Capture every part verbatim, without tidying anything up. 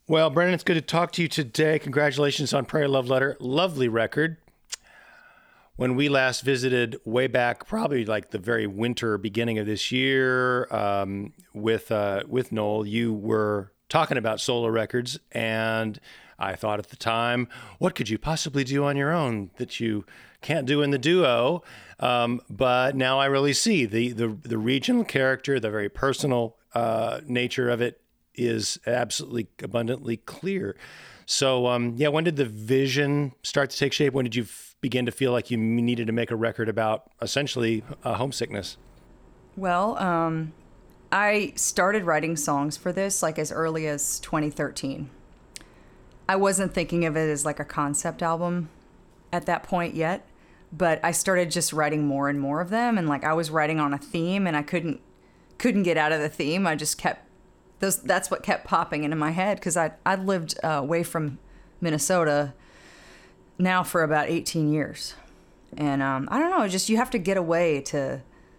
Well, Brennan, it's good to talk to you today. Congratulations on Prairie Love Letter. Lovely record. When we last visited way back, probably like the very winter beginning of this year, um, with uh, with Noel, you were talking about solo records, and I thought at the time, what could you possibly do on your own that you can't do in the duo? Um, but now I really see the the, the regional character, the very personal uh, nature of it is absolutely abundantly clear. So, um, yeah, when did the vision start to take shape? When did you f- begin to feel like you needed to make a record about essentially uh, homesickness? Well, um, I started writing songs for this like as early as twenty thirteen. I wasn't thinking of it as like a concept album at that point yet, but I started just writing more and more of them. And like I was writing on a theme and I couldn't couldn't get out of the theme. I just kept those. That's what kept popping into my head because I I lived uh, away from Minnesota now for about eighteen years, and um, I don't know. Just you have to get away to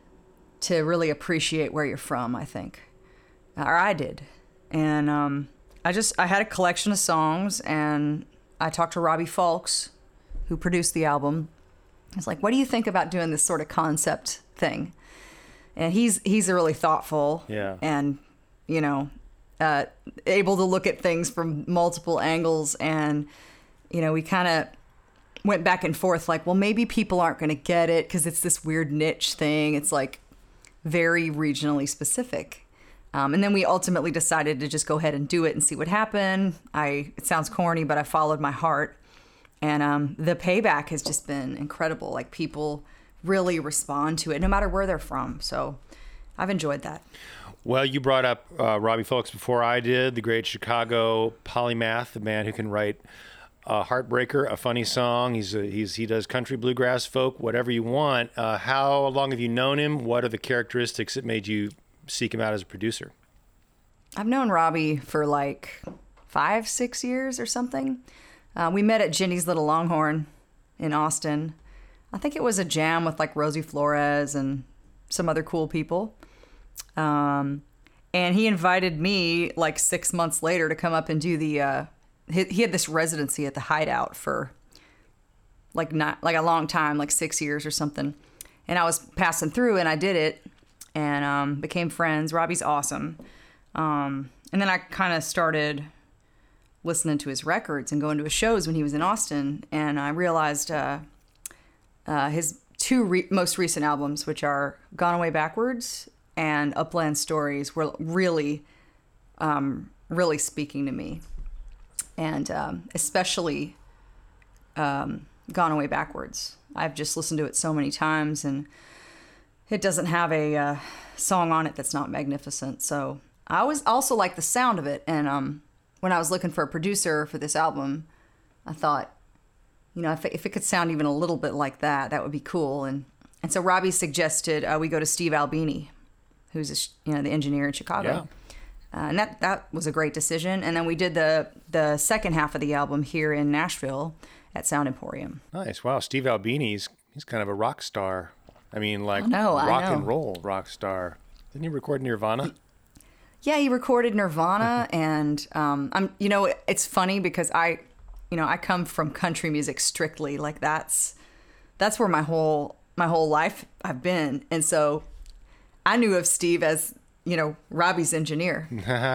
to really appreciate where you're from. I think, or I did, and um, I just I had a collection of songs, and I talked to Robbie Fulks, who produced the album. I was like, "What do you think about doing this sort of concept thing?" And he's he's really thoughtful, yeah, and you know, uh, able to look at things from multiple angles. And, you know, we kind of went back and forth like, well, maybe people aren't going to get it because it's this weird niche thing. It's like very regionally specific. Um, and then we ultimately decided to just go ahead and do it and see what happened. I, it sounds corny, but I followed my heart. And um, the payback has just been incredible. Like people really respond to it no matter where they're from. So I've enjoyed that. Well, you brought up uh, Robbie Fulks before I did, the great Chicago polymath, the man who can write a heartbreaker, a funny song. He's a, he's he does country, bluegrass, folk, whatever you want. Uh, how long have you known him? What are the characteristics that made you seek him out as a producer? I've known Robbie for like five, six years or something. Uh, we met at Ginny's Little Longhorn in Austin. I think it was a jam with like Rosie Flores and some other cool people. Um, and he invited me like six months later to come up and do the, uh, he, he had this residency at the Hideout for like not like a long time, like six years or something. And I was passing through and I did it and, um, became friends. Robbie's awesome. Um, and then I kind of started listening to his records and going to his shows when he was in Austin. And I realized, uh, uh, his two re- most recent albums, which are Gone Away Backwards and Upland Stories, were really, um, really speaking to me. And um, especially um, Gone Away Backwards. I've just listened to it so many times, and it doesn't have a uh, song on it that's not magnificent. So I always also like the sound of it. And um, when I was looking for a producer for this album, I thought, you know, if it, if it could sound even a little bit like that, that would be cool. And and so Robbie suggested uh, we go to Steve Albini, who's a, you know the engineer in Chicago. Yeah. Uh, and that, that was a great decision. And then we did the the second half of the album here in Nashville at Sound Emporium. Nice. Wow. Steve Albini's, he's kind of a rock star. I mean, like I know, I rock know. and roll rock star. Didn't he record Nirvana? Yeah, he recorded Nirvana. and, um, I'm, you know, it's funny because I, you know, I come from country music strictly. Like that's, that's where my whole, my whole life I've been. And so I knew of Steve as, you know, Robbie's engineer.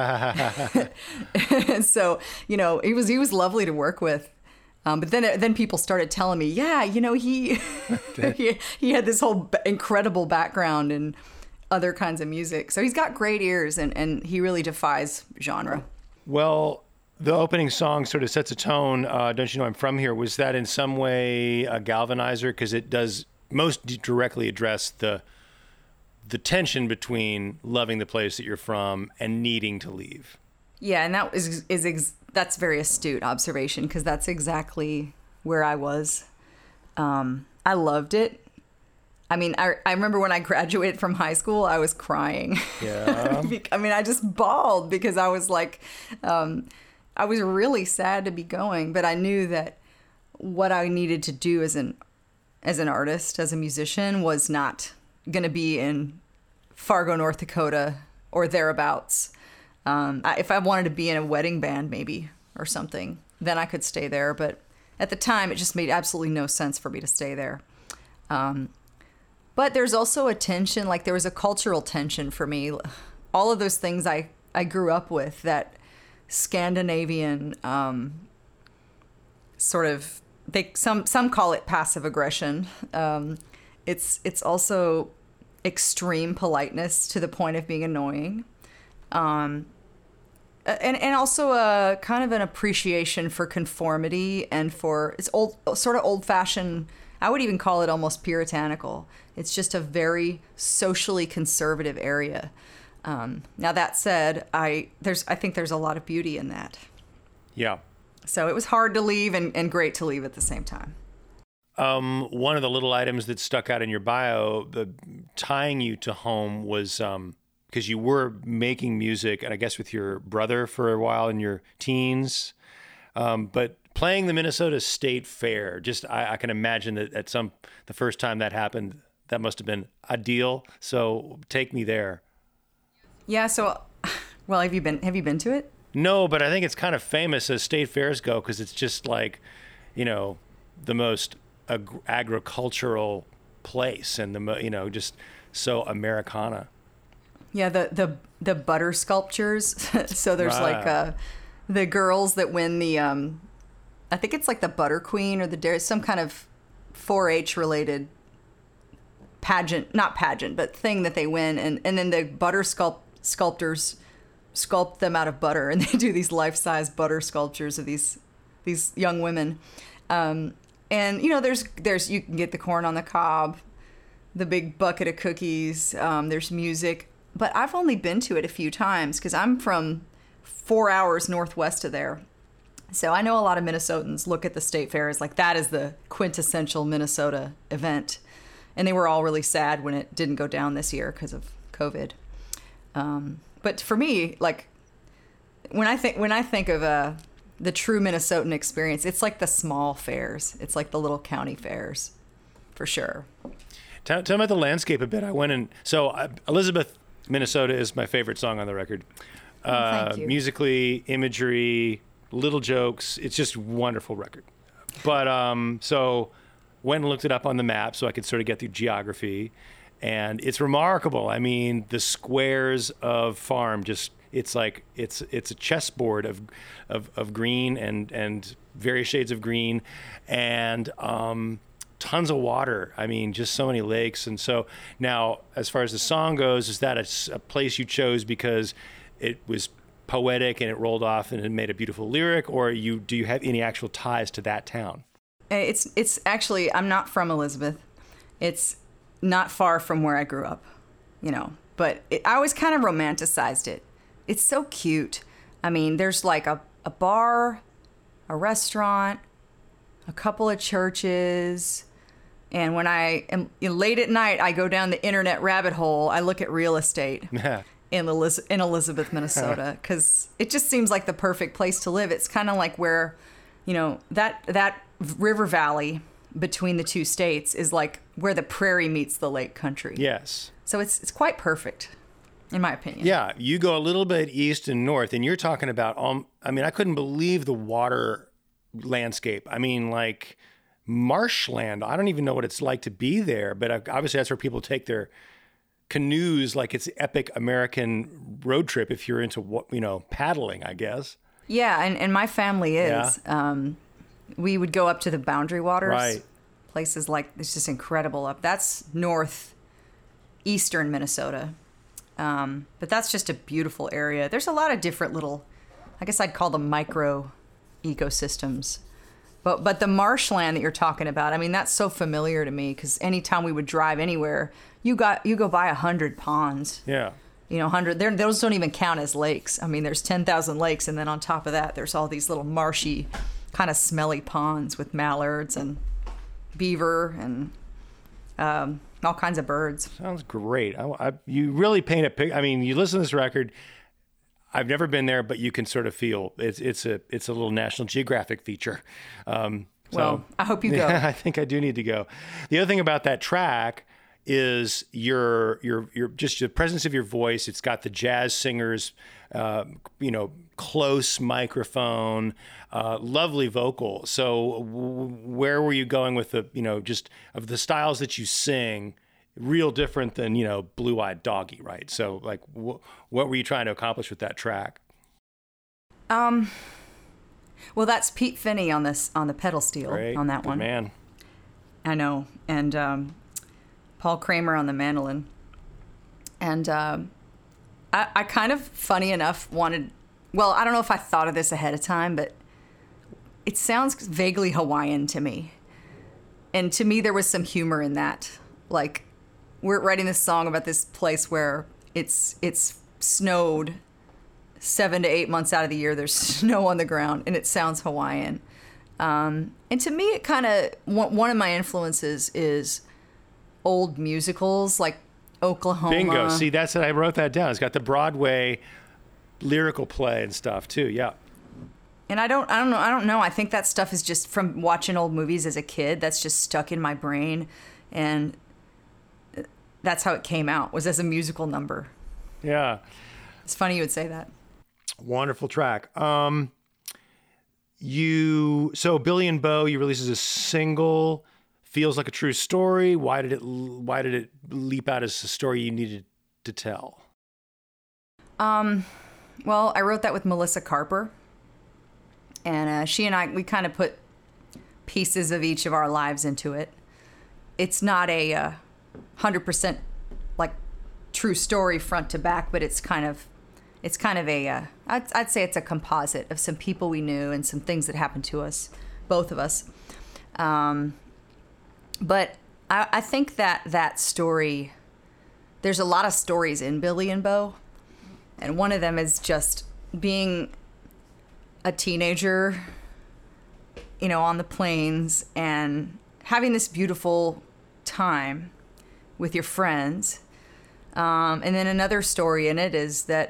And so, you know, he was he was lovely to work with. Um, but then then people started telling me, yeah, you know, he he, he had this whole incredible background in other kinds of music. So he's got great ears, and, and he really defies genre. Well, the opening song sort of sets a tone. Uh, Don't You Know I'm From Here? Was that in some way a galvanizer? Because it does most directly address the the tension between loving the place that you're from and needing to leave. Yeah, and that is is ex- that's very astute observation because that's exactly where I was. Um, I loved it. I mean, I I remember when I graduated from high school, I was crying. Yeah. I mean, I just bawled because I was like, um, I was really sad to be going, but I knew that what I needed to do as an as an artist, as a musician, was not going to be in Fargo, North Dakota, or thereabouts. Um, I, if I wanted to be in a wedding band, maybe, or something, then I could stay there. But at the time, it just made absolutely no sense for me to stay there. Um, but there's also a tension, like there was a cultural tension for me. All of those things I, I grew up with, that Scandinavian um, sort of, they some some call it passive aggression. Um, it's it's also extreme politeness to the point of being annoying. Um, and and also a kind of an appreciation for conformity and for, it's old, sort of old fashioned. I would even call it almost puritanical. It's just a very socially conservative area. Um, now that said, I there's I think there's a lot of beauty in that. Yeah. So it was hard to leave and, and great to leave at the same time. Um, one of the little items that stuck out in your bio, the tying you to home, was um, because you were making music, and I guess with your brother for a while in your teens, um, but playing the Minnesota State Fair. Just I, I can imagine that at some the first time that happened, that must have been a deal. So take me there. Yeah. So, well, have you been have you been to it? No, but I think it's kind of famous as state fairs go, because it's just like, you know, the most ag- agricultural place, and the you know just so Americana. Yeah, the the the butter sculptures. So there's Right. like uh, the girls that win the um, I think it's like the Butter Queen or the dairy, some kind of four H related pageant, not pageant, but thing that they win, and and then the butter sculpt sculptors sculpt them out of butter, and they do these life-size butter sculptures of these these young women. Um, and you know, there's there's you can get the corn on the cob, the big bucket of cookies. Um, there's music, but I've only been to it a few times because I'm from four hours northwest of there. So I know a lot of Minnesotans look at the state fair as like that is the quintessential Minnesota event, and they were all really sad when it didn't go down this year because of COVID. Um, But for me, like when I think when I think of uh, the true Minnesotan experience, it's like the small fairs. It's like the little county fairs, for sure. Tell, tell me about the landscape a bit. I went and so uh, Elizabeth, Minnesota is my favorite song on the record. Oh, Uh, thank you. musically, imagery, little jokes. It's just a wonderful record. But um, so went and looked it up on the map so I could sort of get the geography. And it's remarkable. I mean, the squares of farm, just it's like it's it's a chessboard of of, of green and and various shades of green, and um, tons of water. I mean, just so many lakes. And so now, as far as the song goes, is that a, s- a place you chose because it was poetic and it rolled off and it made a beautiful lyric, or you do you have any actual ties to that town? It's it's actually I'm not from Elizabeth. It's not far from where I grew up, you know. But it, I always kind of romanticized it. It's so cute. I mean, there's like a, a bar, a restaurant, a couple of churches. And when I am you know, late at night, I go down the internet rabbit hole. I look at real estate in, Eliz- in Elizabeth, Minnesota, because it just seems like the perfect place to live. It's kind of like where, you know, that that river valley between the two states is like where the prairie meets the lake country. Yes. So it's it's quite perfect, in my opinion. Yeah, you go a little bit east and north, and you're talking about, um, I mean, I couldn't believe the water landscape. I mean, like marshland. I don't even know what it's like to be there, but obviously that's where people take their canoes, like it's epic American road trip if you're into, you know, paddling, I guess. Yeah, and, and my family is. Yeah. Um, we would go up to the Boundary Waters. Right. Places like, it's just incredible up. That's northeastern Minnesota. Um, but that's just a beautiful area. There's a lot of different little, I guess I'd call them micro ecosystems. But but the marshland that you're talking about, I mean, that's so familiar to me because anytime we would drive anywhere, you got you go by a hundred ponds. Yeah. You know, hundred. Those don't even count as lakes. I mean, there's ten thousand lakes, and then on top of that, there's all these little marshy, kind of smelly ponds with mallards and beaver and um, all kinds of birds. Sounds great. I, I, you really paint a pic. I mean, you listen to this record. I've never been there, but you can sort of feel it's it's a it's a little National Geographic feature. Um, so, Well, I hope you go. Yeah, I think I do need to go. The other thing about that track is your your your just the presence of your voice. It's got the jazz singers, uh, you know, close microphone, uh, lovely vocal. So w- where were you going with the, you know, just of the styles that you sing? Real different than, you know, Blue Eyed Doggy, right? So like, wh- what were you trying to accomplish with that track? Um, well, that's Pete Finney on this on the pedal steel Great. on that Good one. man. I know, and um, Paul Kramer on the mandolin, and um, I, I kind of, funny enough, wanted. Well, I don't know if I thought of this ahead of time, but it sounds vaguely Hawaiian to me, and to me there was some humor in that. Like, we're writing this song about this place where it's it's snowed seven to eight months out of the year. There's snow on the ground, and it sounds Hawaiian. Um, and to me, it kind of, one of my influences is old musicals like Oklahoma. Bingo. See, that's it. I wrote that down. It's got the Broadway lyrical play and stuff too. Yeah. And I don't, I don't know, I don't know. I think that stuff is just from watching old movies as a kid. That's just stuck in my brain, and that's how it came out, was as a musical number. Yeah. It's funny you would say that. Wonderful track. Um, you so Billy and Bo, you released as a single. Feels like a true story. Why did it? Why did it leap out as a story you needed to tell? Um, well, I wrote that with Melissa Carper, and uh, she and I, we kind of put pieces of each of our lives into it. It's not a uh, hundred percent like true story front to back, but it's kind of, it's kind of a, uh, I'd, I'd say it's a composite of some people we knew and some things that happened to us, both of us. Um, but I, I think that that story, there's a lot of stories in Billy and Bo. And one of them is just being a teenager, you know, on the plains and having this beautiful time with your friends. Um, and then another story in it is that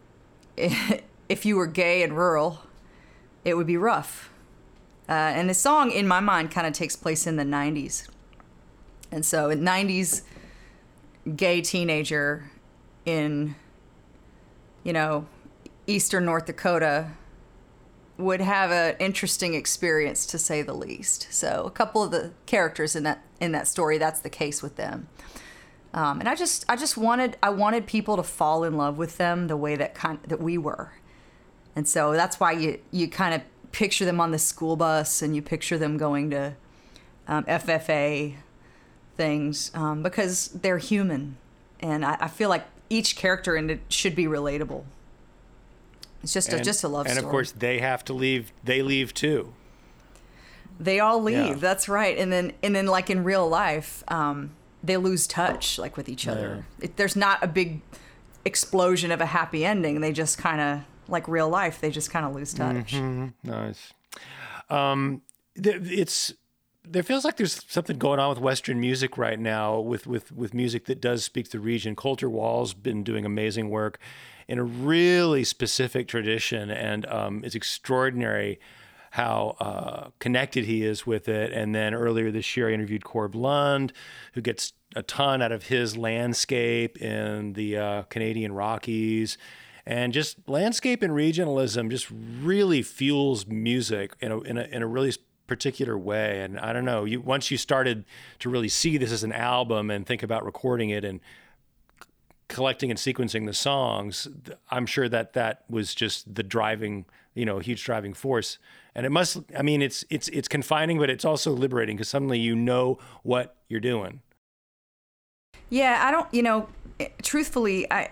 if you were gay and rural, it would be rough. Uh, and the song, in my mind, kind of takes place in the nineties. And so, in nineties, gay teenager in, you know, eastern North Dakota would have an interesting experience, to say the least. So a couple of the characters in that in that story, that's the case with them. Um, and I just I just wanted I wanted people to fall in love with them the way that kind that we were. And so that's why you you kind of picture them on the school bus, and you picture them going to um, F F A things, um, because they're human. And I, I feel like each character in it should be relatable. It's just and, a just a love and story. And of course, they have to leave. They leave too. They all leave. Yeah. That's right. And then and then like in real life, um, they lose touch like with each other. Yeah. It, there's not a big explosion of a happy ending. They just kind of, like real life, they just kind of lose touch. Mm-hmm. Nice. Um, th- it's there feels like there's something going on with Western music right now, with with with music that does speak to the region. Colter Wall's been doing amazing work in a really specific tradition, and um, it's extraordinary how uh, connected he is with it. And then earlier this year, I interviewed Corb Lund, who gets a ton out of his landscape in the uh, Canadian Rockies. And just landscape and regionalism just really fuels music in a, in a, in a really particular way. And I don't know, you once you started to really see this as an album and think about recording it and collecting and sequencing the songs, I'm sure that that was just the driving, you know, huge driving force. And it must, I mean, it's it's it's confining, but it's also liberating, because suddenly you know what you're doing. Yeah, I don't, you know, truthfully, I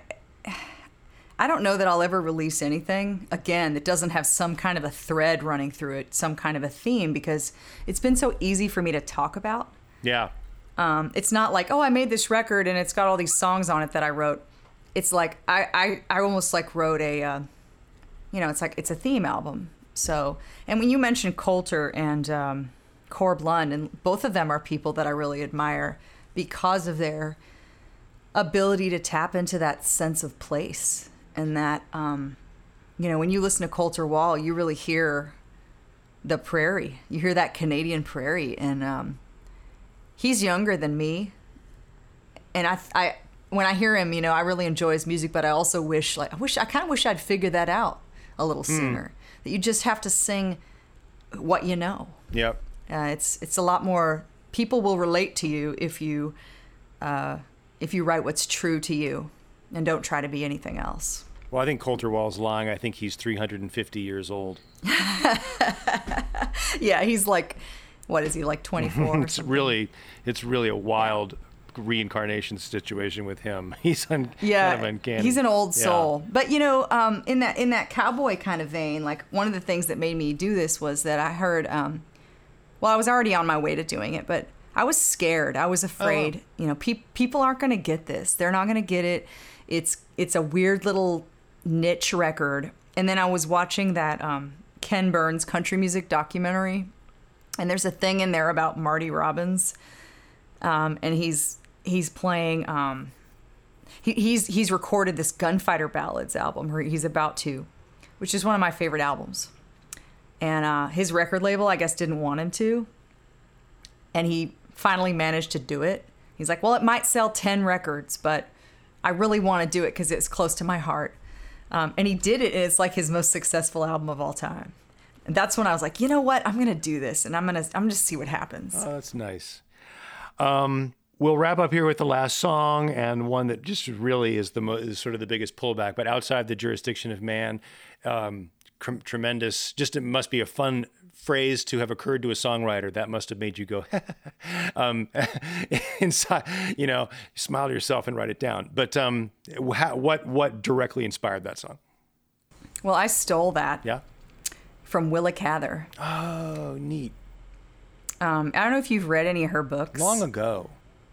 I don't know that I'll ever release anything, again, that doesn't have some kind of a thread running through it, some kind of a theme, because it's been so easy for me to talk about. Yeah. Um, it's not like, oh, I made this record and it's got all these songs on it that I wrote. It's like, I, I, I almost like wrote a, uh, you know, it's like, it's a theme album. So, and when you mentioned Colter and um, Corb Lund, and both of them are people that I really admire because of their ability to tap into that sense of place. And that, um, you know, when you listen to Colter Wall, you really hear the prairie. You hear that Canadian prairie. And um, he's younger than me. and I, I, when I hear him, you know, I really enjoy his music, but I also wish, like, I wish, I kind of wish I'd figured that out a little sooner. Mm. That you just have to sing what you know. Yep. Uh, it's it's a lot more. People will relate to you if you, uh, if you write what's true to you, and don't try to be anything else. Well, I think Colter Wall's lying. I think he's three hundred fifty years old. Yeah, he's like, what is he, like twenty-four? It's really, it's really a wild reincarnation situation with him. He's un- yeah, kind of uncanny. He's an old soul. Yeah. But you know, um, in that in that cowboy kind of vein, like one of the things that made me do this was that I heard. Um, well, I was already on my way to doing it, but I was scared. I was afraid. Oh. You know, pe- people aren't going to get this. They're not going to get it. It's it's a weird little niche record. And then I was watching that um, Ken Burns country music documentary, and there's a thing in there about Marty Robbins, um, and he's he's playing. Um, he, he's he's recorded this Gunfighter Ballads album, or he's about to, which is one of my favorite albums. And uh, his record label, I guess, didn't want him to, and he finally managed to do it. He's like, well, it might sell ten records, but I really want to do it because it's close to my heart. Um, and he did it, and it's like his most successful album of all time. And that's when I was like, you know what? I'm going to do this, and I'm going to I'm going to see what happens. Oh, that's nice. Um, we'll wrap up here with the last song, and one that just really is the mo- is sort of the biggest pullback, but outside the jurisdiction of man. Um, tr- tremendous. Just it must be a fun phrase to have occurred to a songwriter. That must have made you go um, inside, you know, smile to yourself and write it down. But um, how, what what directly inspired that song? Well, I stole that. Yeah. From Willa Cather. Oh, neat. Um, I don't know if you've read any of her books. Long ago.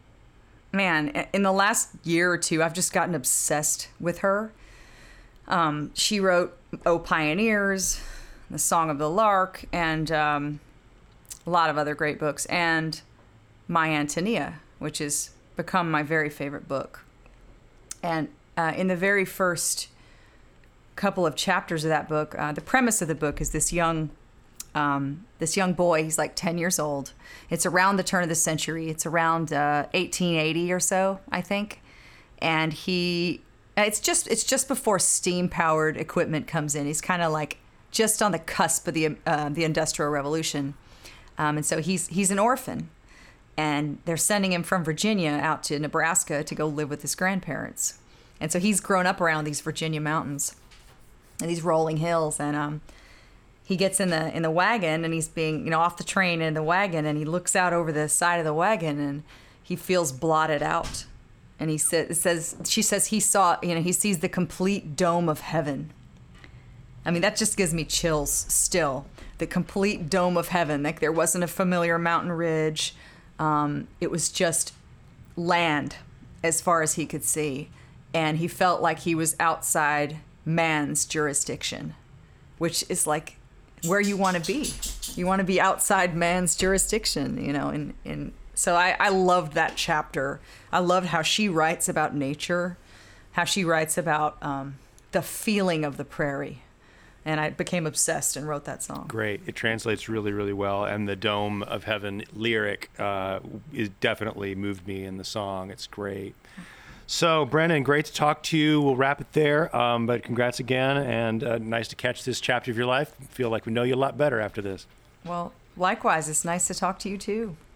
Man, in the last year or two, I've just gotten obsessed with her. Um, she wrote "O Pioneers," "The Song of the Lark," and um, a lot of other great books, and My Antonia, which has become my very favorite book. And uh, in the very first couple of chapters of that book, uh, the premise of the book is this young um, this young boy. He's like ten years old. It's around the turn of the century. It's around uh, eighteen eighty or so, I think. And he, it's just it's just before steam-powered equipment comes in. He's kind of like just on the cusp of the uh, the Industrial Revolution. Um, and so he's he's an orphan. And they're sending him from Virginia out to Nebraska to go live with his grandparents. And so he's grown up around these Virginia mountains and these rolling hills. And um, he gets in the in the wagon, and he's being, you know, off the train in the wagon, and he looks out over the side of the wagon, and he feels blotted out. And he says, it says, she says he saw, you know, he sees the complete dome of heaven. I mean, that just gives me chills still. The complete dome of heaven. Like there wasn't a familiar mountain ridge. Um, it was just land as far as he could see. And he felt like he was outside man's jurisdiction, which is like where you want to be. You want to be outside man's jurisdiction, you know. And, and so I, I loved that chapter. I loved how she writes about nature, how she writes about um, the feeling of the prairie. And I became obsessed and wrote that song. Great. It translates really, really well. And the Dome of Heaven lyric uh, is definitely moved me in the song. It's great. So, Brennan, great to talk to you. We'll wrap it there. Um, but congrats again. And uh, nice to catch this chapter of your life. Feel like we know you a lot better after this. Well, likewise. It's nice to talk to you, too.